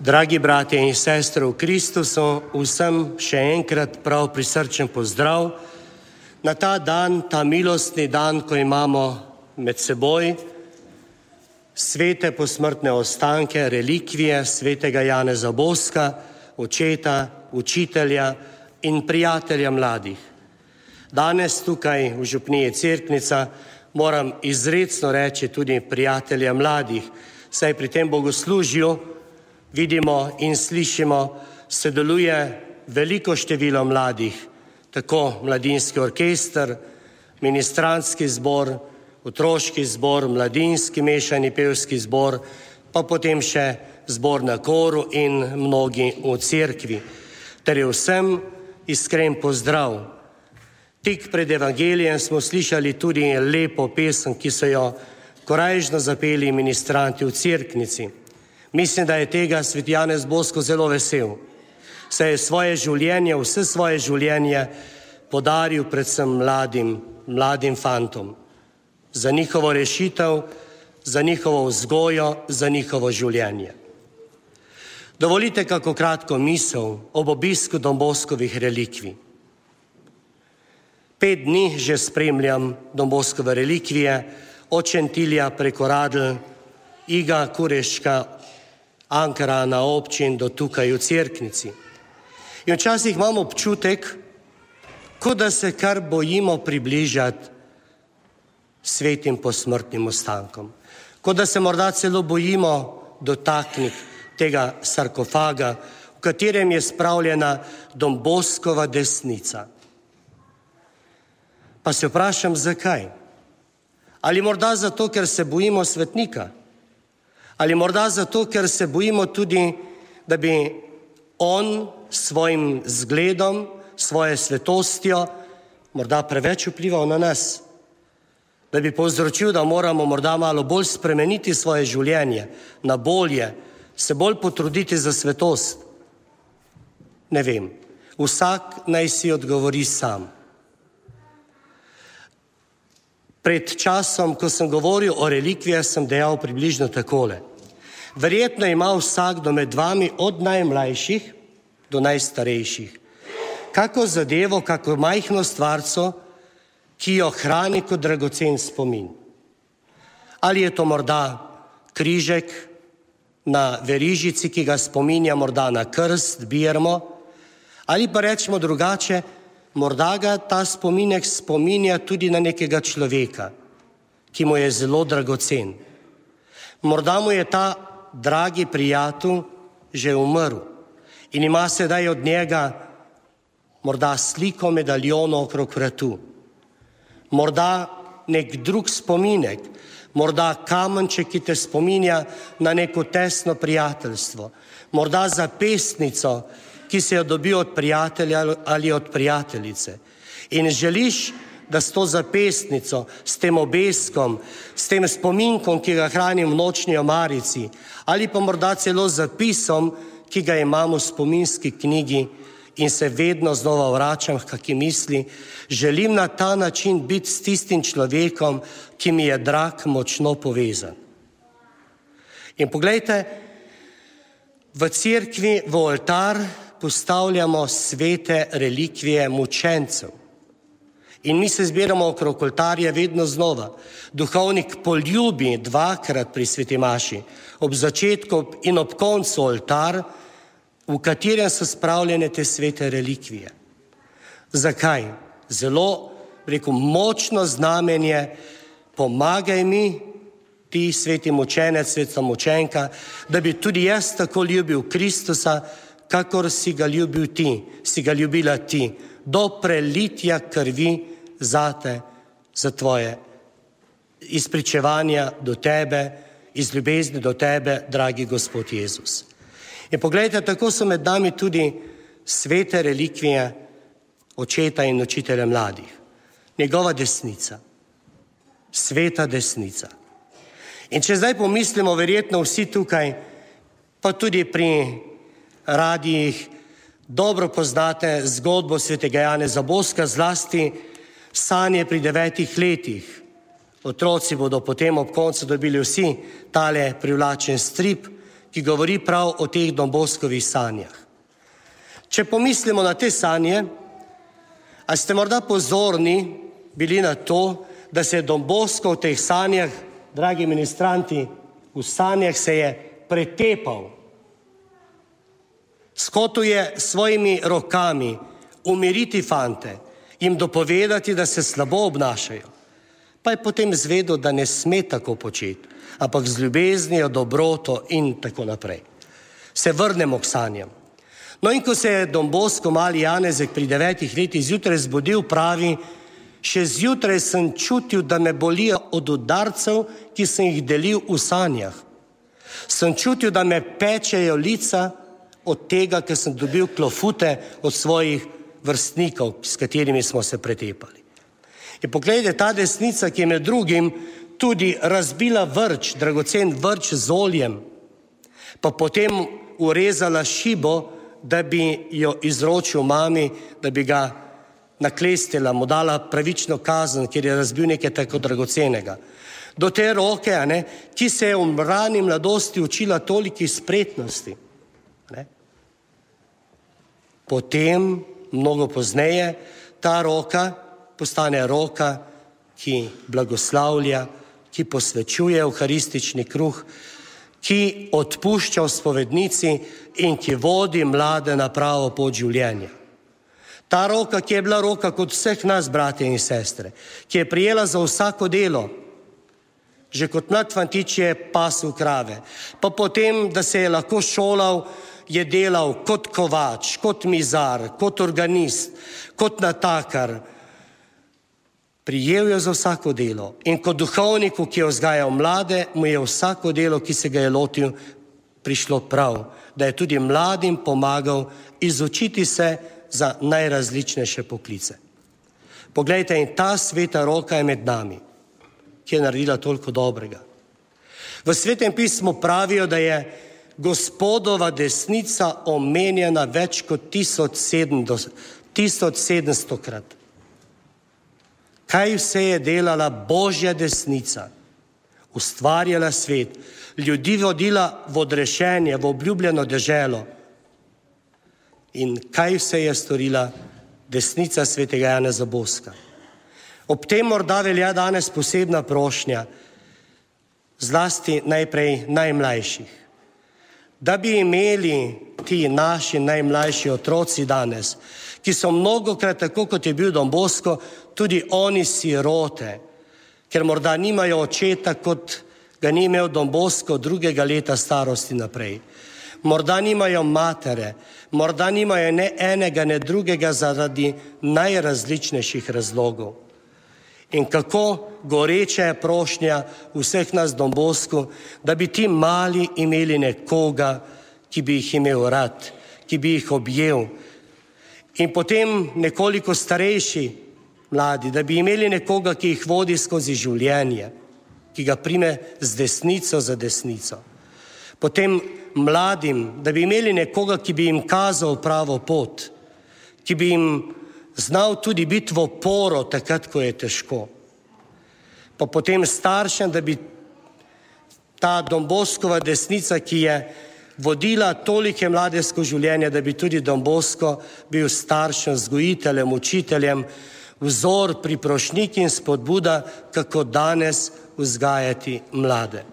Dragi bratje in sestre v Kristusu, vsem še enkrat prav prisrčen pozdrav na ta dan, ta milostni dan, ko imamo med seboj svete posmrtne ostanke, relikvije svetega Janeza Boska, očeta, učitelja in prijatelja mladih. Danes tukaj v župniji Cerknica moram izrecno reči tudi prijatelja mladih, saj pri tem bogoslužju vidimo in slišimo, sodeluje veliko število mladih, tako mladinski orkester, ministrantski zbor, otroški zbor, mladinski mešani pevski zbor, pa potem še zbor na koru in mnogi v cerkvi. Ter je vsem iskren pozdrav. Tik pred evangelijem smo slišali tudi lepo pesem, ki so jo korajžno zapeli ministranti v Cerknici. Mislim, da je tega sveti Janez Bosko zelo vesel, saj je svoje življenje, vse svoje življenje podaril predvsem mladim fantom. Za njihovo rešitev, za njihovo vzgojo, za njihovo življenje. Dovolite kako kratko misel ob obisku Don Boskovih relikvij. 5 dni že spremljam Don Boskove relikvije, od Šentilja preko Radl, Iga, Kureška, Ankarana, občin do tukaj v Cerknici. In včasih imam občutek, kot da se kar bojimo približati svetim posmrtnim ostankom. Kot da se morda celo bojimo dotakniti tega sarkofaga, v katerem je spravljena Don Boskova desnica. Pa se vprašam, zakaj? Ali morda zato, ker se bojimo svetnika? Ali morda zato, ker se bojimo tudi, da bi on svojim zgledom, svoje svetostjo morda preveč vplival na nas? Da bi povzročil, da moramo morda malo bolj spremeniti svoje življenje na bolje, se bolj potruditi za svetost? Ne vem. Vsak naj si odgovori sam. Pred časom, ko sem govoril o relikvijah, sem dejal približno takole. Verjetno ima vsakdo med vami od najmlajših do najstarejših kako zadevo, kako majhno stvarco, ki jo hrani kot dragocen spomin. Ali je to morda križek na verižici, ki ga spominja morda na krst, birmo, ali pa rečemo drugače, morda ga ta spominek spominja tudi na nekega človeka, ki mu je zelo dragocen. Morda mu je ta dragi prijatelj že umrl in ima sedaj od njega morda sliko medaljona okrog vratu. Morda nek drug spominek, morda kamenček, ki te spominja na neko tesno prijateljstvo, morda zapestnico, ki se jo dobi od prijatelja ali od prijateljice. In želiš, da s to zapestnico, s tem obeskom, s tem spominkom, ki ga hranim v nočni omarici, ali pa morda celo zapisom, ki ga imam v spominski knjigi in se vedno znova vračam h kaki misli, želim na ta način biti s tistim človekom, ki mi je drag, močno povezan. In poglejte, v cerkvi, v oltar postavljamo svete relikvije mučencev. In mi se zbiramo okrog oltarja vedno znova. Duhovnik poljubi 2krat pri sveti maši, ob začetku in ob koncu oltar, v katerem so spravljene te svete relikvije. Zakaj? Zelo, močno znamenje, pomagaj mi, ti sveti mučenec, sveta mučenka, da bi tudi jaz tako ljubil Kristusa, kakor si ga ljubil ti, si ga ljubila ti, do prelitja krvi zate, za tvoje izpričevanja do tebe, iz ljubezni do tebe, dragi Gospod Jezus. In poglejte, tako so med nami tudi svete relikvije očeta in učitelja mladih. Njegova desnica, sveta desnica. In če zdaj pomislimo, verjetno vsi tukaj, pa tudi pri radijih, dobro poznate zgodbo svetega Janeza Boska, zlasti sanje pri 9 letih. Otroci bodo potem ob koncu dobili vsi tale privlačen strip, ki govori prav o teh Don Boskovih sanjah. Če pomislimo na te sanje, a ste morda pozorni bili na to, da se je Don Bosko v teh sanjah, dragi ministranti, v sanjah se je pretepal. Skotil je svojimi rokami umiriti fante, jim dopovedati, da se slabo obnašajo. Pa je potem zvedel, da ne sme tako početi, ampak z ljubeznijo, dobroto in tako naprej. Se vrnemo k sanjam. No, in ko se je Don Bosko, mali Janezek, pri 9 letih zjutraj zbudil, pravi, še zjutraj sem čutil, da me bolijo od udarcev, ki sem jih delil v sanjah. Sem čutil, da me pečejo lica od tega, ker sem dobil klofute od svojih vrstnikov, s katerimi smo se pretepali. In pogledajte, ta desnica, ki je med drugim tudi razbila vrč, dragocen vrč z oljem, pa potem urezala šibo, da bi jo izročil mami, da bi ga naklestila, mu dala pravično kazen, ker je razbil nekaj tako dragocenega. Do te roke, ki se je v rani mladosti učila tolikih spretnosti. Potem, mnogo pozneje, ta roka postane roka, ki blagoslavlja, ki posvečuje evharistični kruh, ki odpušča v spovednici in ki vodi mlade na pravo pot življenja. Ta roka, ki je bila roka kot vseh nas, bratje in sestre, ki je prijela za vsako delo, že kot mlad fantič je pasel krave, pa potem, da se je lahko šolal, je delal kot kovač, kot mizar, kot organist, kot natakar. Prijel je za vsako delo in kot duhovniku, ki je vzgajal mlade, mu je vsako delo, ki se ga je lotil, prišlo prav, da je tudi mladim pomagal izučiti se za najrazličnejše poklice. Poglejte, in ta sveta roka je med nami, ki je naredila toliko dobrega. V Svetem pismu pravijo, da je Gospodova desnica omenjena več kot 1700-krat. Kaj vse je delala Božja desnica? Ustvarjala svet, ljudi vodila v odrešenje, v obljubljeno deželo. In kaj vse je storila desnica svetega Janeza Boska? Ob tem morda velja danes posebna prošnja, zlasti najprej najmlajših. Da bi imeli ti naši najmlajši otroci danes, ki so mnogokrat, tako kot je bil Don Bosko, tudi oni sirote, ker morda nimajo očeta, kot ga ni imel Don Bosko 2. leta starosti naprej. Morda nimajo matere, morda nimajo ne enega, ne drugega zaradi najrazličnejših razlogov. In kako goreča je prošnja vseh nas Don Bosku, da bi ti mali imeli nekoga, ki bi jih imel rad, ki bi jih objel. In potem nekoliko starejši mladi, da bi imeli nekoga, ki jih vodi skozi življenje, ki ga prime z desnico za desnico. Potem mladim, da bi imeli nekoga, ki bi jim kazal pravo pot, ki bi jim znal tudi biti v oporo takrat, ko je težko. Pa potem staršem, da bi ta Don Boskova desnica, ki je vodila tolike mlade skozi življenje, da bi tudi Don Bosko bil staršem, vzgojiteljem, učiteljem, vzor, priprošnik in spodbuda, kako danes vzgajati mlade.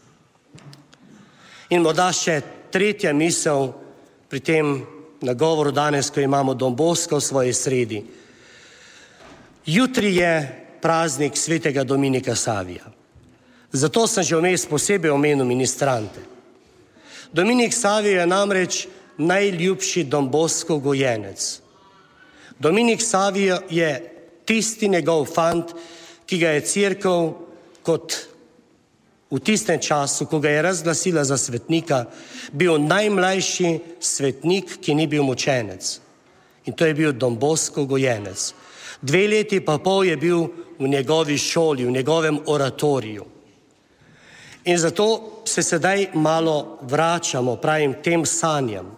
In morda še tretja misel pri tem nagovoru danes, ko imamo Don Bosko v svoji sredi. Jutri je praznik svetega Dominika Savija. Zato sem že vmes posebej omenil ministrante. Dominik Savijo je namreč najljubši Don Boskov gojenec. Dominik Savijo je tisti njegov fant, ki ga je cerkev kot v tistem času, ko ga je razglasila za svetnika, bil najmlajši svetnik, ki ni bil mučenec. In to je bil Don Boskov gojenec. 2 leti pa pol je bil v njegovi šoli, v njegovem oratoriju. In zato se sedaj malo vračamo, pravim, tem sanjam.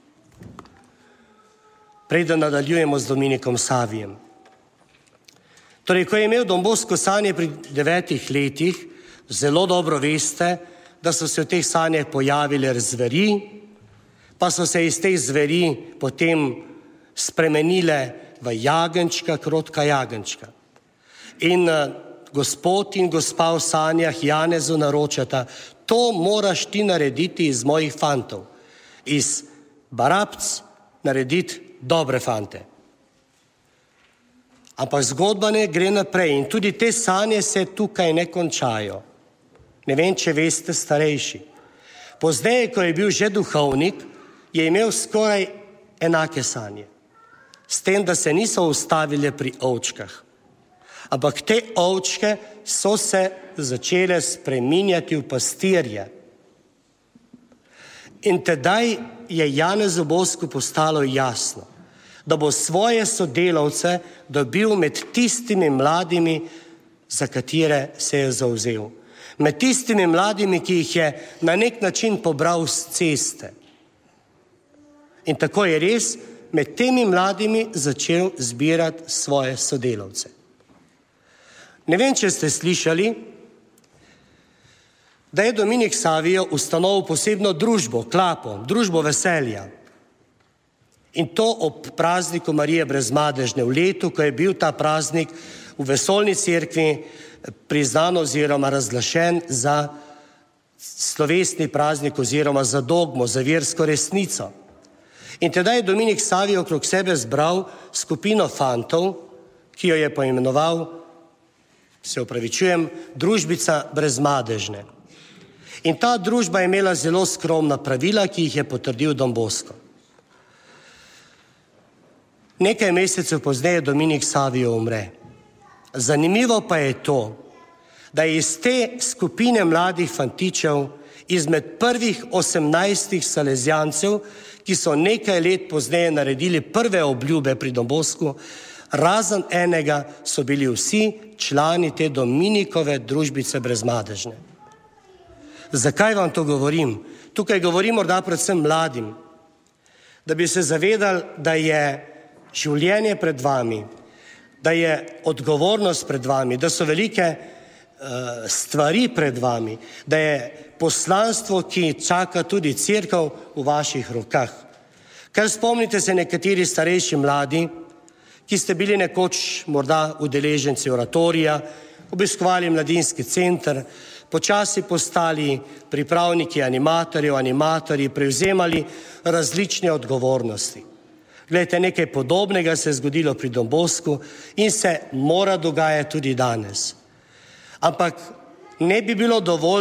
Preden nadaljujemo z Dominikom Savijem. Torej, ko je imel Don Bosko sanje pri 9 letih, zelo dobro veste, da so se v teh sanjah pojavile zveri, pa so se iz teh zveri potem spremenile v jagenčka, krotka jagenčka. In gospod in gospa v sanjah Janezu naročata, to moraš ti narediti iz mojih fantov, iz barabc narediti dobre fante. Ampak zgodba ne gre naprej in tudi te sanje se tukaj ne končajo. Ne vem, če veste, starejši. Pozneje, ko je bil že duhovnik, je imel skoraj enake sanje. S tem, da se niso ustavile pri ovčkah. Ampak te ovčke so se začele spreminjati v pastirje. In tedaj je Janezu Bosku postalo jasno, da bo svoje sodelavce dobil med tistimi mladimi, za katere se je zavzel. Med tistimi mladimi, ki jih je na nek način pobral s ceste. In tako je res med temi mladimi začel zbirati svoje sodelavce. Ne vem, če ste slišali, da je Dominik Savio ustanovil posebno družbo, klapo, družbo veselja. In to ob prazniku Marije Brezmadežne v letu, ko je bil ta praznik v vesoljni cerkvi priznan oziroma razglašen za slovesni praznik oziroma za dogmo, za versko resnico. In tedaj je Dominik Savio okrog sebe zbral skupino fantov, ki jo je poimenoval, se opravičujem, družbica Brezmadežne. In ta družba je imela zelo skromna pravila, ki jih je potrdil Don Bosco. Nekaj mesecev pozneje Dominik Savio umre. Zanimivo pa je to, da je iz te skupine mladih fantičev, izmed prvih 18 salezjancev, ki so nekaj let pozneje naredili prve obljube pri Don Boscu, razen enega so bili vsi člani te Dominikove družbice Brezmadežne. Zakaj vam to govorim? Tukaj govorim morda predvsem mladim, da bi se zavedali, da je življenje pred vami, da je odgovornost pred vami, da so velike stvari pred vami, da je poslanstvo, ki čaka tudi cerkev v vaših rokah. Ker spomnite se nekateri starejši mladi, ki ste bili nekoč morda udeleženci oratorija, obiskovali mladinski center, počasi postali pripravniki animatorji, prevzemali različne odgovornosti. Glejte, nekaj podobnega se je zgodilo pri Don Boscu in se mora dogajati tudi danes. Ampak ne bi bilo dovolj,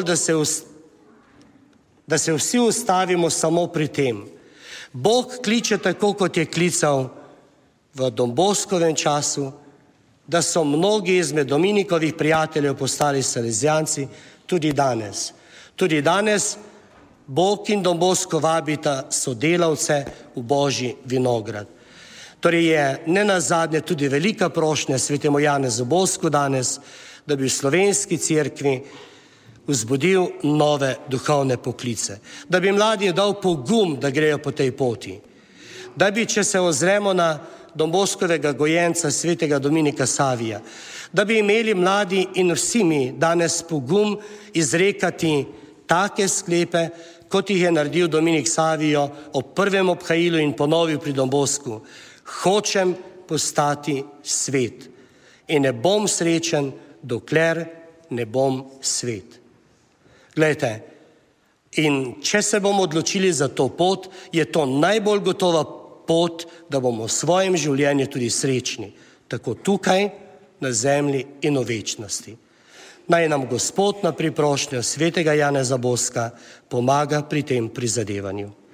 da se vsi ustavimo samo pri tem. Bog kliče tako, kot je klical v Don Boscovem času, da so mnogi izmed Dominikovih prijateljev postali salezjanci tudi danes. Tudi danes Bog in Don Bosco vabita sodelavce v Božji vinograd. Torej je nenazadnje tudi velika prošnja svetemu Janezu Boscu danes, da bi v slovenski cerkvi vzbudil nove duhovne poklice. Da bi mladim dal pogum, da grejo po tej poti. Da bi, če se ozremo na Don Boscovega gojenca, svetega Dominika Savija, da bi imeli mladi in vsi mi danes pogum izrekati take sklepe, kot jih je naredil Dominik Savio ob prvem obhajilu in ponovil pri Don Boscu. Hočem postati svet in ne bom srečen, dokler ne bom svet. Glejte, in če se bomo odločili za to pot, je to najbolj gotova pot, da bomo v svojem življenju tudi srečni, tako tukaj, na zemlji in v večnosti. Naj nam Gospod na priprošnjo svetega Janeza Boska pomaga pri tem prizadevanju.